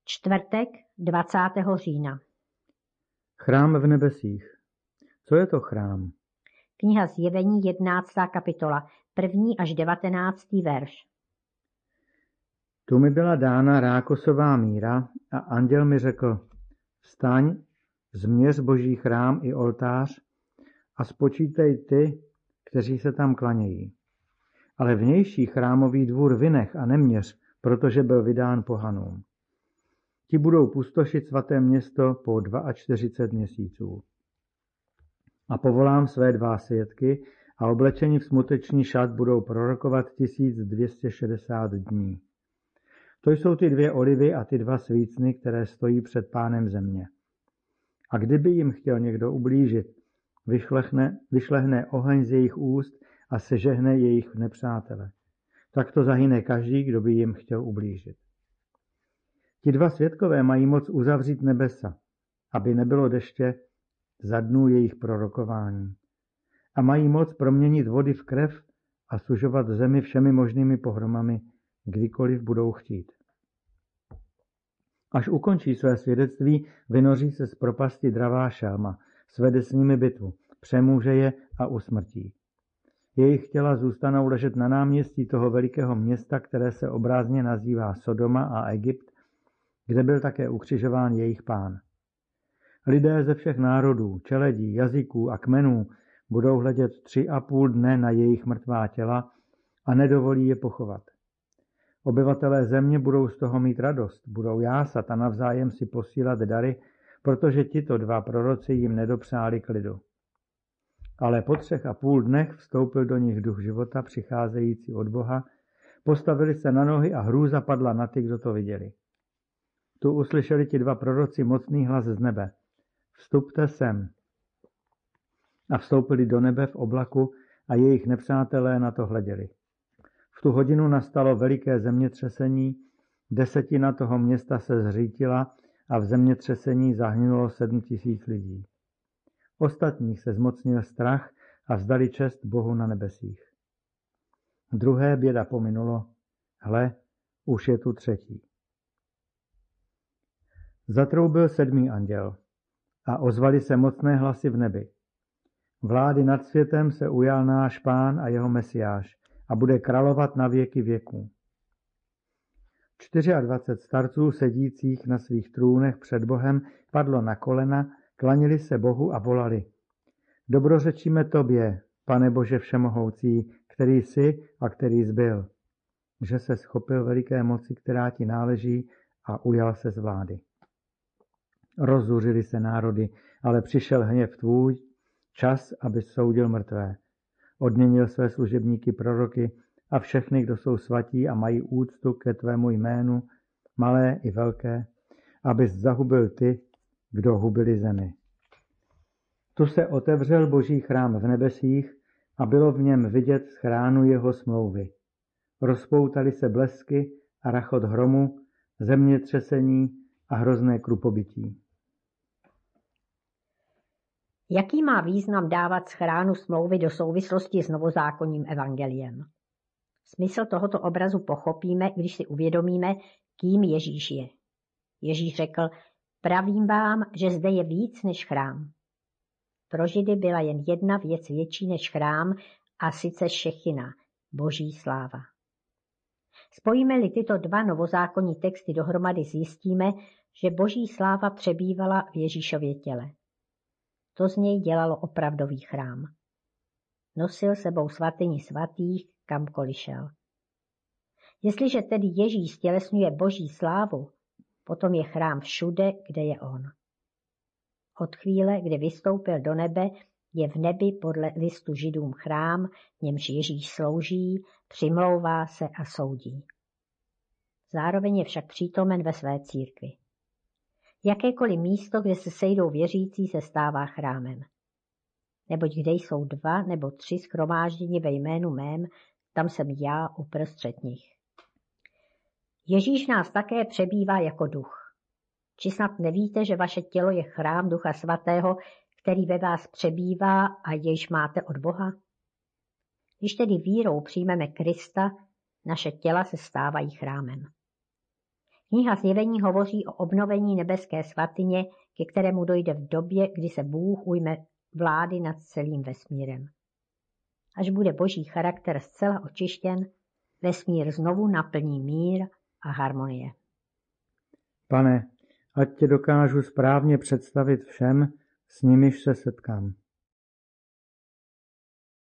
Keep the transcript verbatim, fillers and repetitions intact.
Čtvrtek dvacátého října. Chrám v nebesích. Co je to chrám? Kniha Zjevení jedenáctá kapitola, první až devatenáctý verš. Tu mi byla dána rákosová míra a anděl mi řekl, vstaň, změř boží chrám i oltář a spočítej ty, kteří se tam klanějí. Ale vnější chrámový dvůr vynech a neměř, protože byl vydán pohanům. Ti budou pustošit svaté město po čtyřicet dva měsíců. A povolám své dva svědky a oblečení v smuteční šat budou prorokovat tisíc dvě stě šedesát dní. To jsou ty dvě olivy a ty dva svícny, které stojí před pánem země. A kdyby jim chtěl někdo ublížit, vyšlehne, vyšlehne oheň z jejich úst a sežehne jejich nepřátele. Tak to zahyne každý, kdo by jim chtěl ublížit. Ti dva svědkové mají moc uzavřít nebesa, aby nebylo deště za dnů jejich prorokování. A mají moc proměnit vody v krev a sužovat zemi všemi možnými pohromami, kdykoliv budou chtít. Až ukončí své svědectví, vynoří se z propasti dravá šelma, svede s nimi bitvu, přemůže je a usmrtí. Jejich těla zůstanou ležet na náměstí toho velikého města, které se obrazně nazývá Sodoma a Egypt, kde byl také ukřižován jejich pán. Lidé ze všech národů, čeledí, jazyků a kmenů budou hledět tři a půl dne na jejich mrtvá těla a nedovolí je pochovat. Obyvatelé země budou z toho mít radost, budou jásat a navzájem si posílat dary, protože tito dva proroci jim nedopřáli klidu. Ale po třech a půl dnech vstoupil do nich duch života přicházející od Boha, postavili se na nohy a hrůza padla na ty, kdo to viděli. Tu uslyšeli ti dva proroci mocný hlas z nebe. Vstupte sem. A vstoupili do nebe v oblaku a jejich nepřátelé na to hleděli. V tu hodinu nastalo veliké zemětřesení, desetina toho města se zřítila a v zemětřesení zahynulo sedm tisíc lidí. Ostatních se zmocnil strach a vzdali čest Bohu na nebesích. Druhé běda pominulo, hle, už je tu třetí. Zatroubil sedmý anděl a ozvali se mocné hlasy v nebi. Vlády nad světem se ujal náš Pán a jeho Mesiáš a bude královat na věky věků. dvacet čtyři starců sedících na svých trůnech před Bohem padlo na kolena, klanili se Bohu a volali. Dobrořečíme tobě, Pane Bože všemohoucí, který jsi a který zbyl, že se schopil veliké moci, která ti náleží, a ujal se z vlády. Rozzuřili se národy, ale přišel hněv tvůj, čas, aby soudil mrtvé. Odměnil své služebníky proroky a všechny, kdo jsou svatí a mají úctu ke tvému jménu, malé i velké, abys zahubil ty, kdo hubili zemi. Tu se otevřel boží chrám v nebesích a bylo v něm vidět z chránu jeho smlouvy. Rozpoutaly se blesky a rachot hromu, zemětřesení a hrozné krupobytí. Jaký má význam dávat z chránu smlouvy do souvislosti s novozákonním evangeliem? Smysl tohoto obrazu pochopíme, když si uvědomíme, kým Ježíš je. Ježíš řekl, pravím vám, že zde je víc než chrám. Pro Židy byla jen jedna věc větší než chrám, a sice šechina, boží sláva. Spojíme-li tyto dva novozákonní texty dohromady, zjistíme, že boží sláva přebývala v Ježíšově těle. To z něj dělalo opravdový chrám. Nosil sebou svatyni svatých, kamkoliv šel. Jestliže tedy Ježíš stělesňuje boží slávu, potom je chrám všude, kde je on. Od chvíle, kdy vystoupil do nebe, je v nebi podle listu Židům chrám, v němž Ježíš slouží, přimlouvá se a soudí. Zároveň je však přítomen ve své církvi. Jakékoliv místo, kde se sejdou věřící, se stává chrámem. Neboť kde jsou dva nebo tři shromážděni ve jménu mém, tam jsem já uprostřed nich. Ježíš nás také přebývá jako duch. Či snad nevíte, že vaše tělo je chrám Ducha Svatého, který ve vás přebývá a jejž máte od Boha? Když tedy vírou přijmeme Krista, naše těla se stávají chrámem. Kniha Zjevení hovoří o obnovení nebeské svatyně, ke kterému dojde v době, kdy se Bůh ujme vlády nad celým vesmírem. Až bude boží charakter zcela očištěn, vesmír znovu naplní mír a harmonie. Pane, ať tě dokážu správně představit všem, s nimiž se setkám.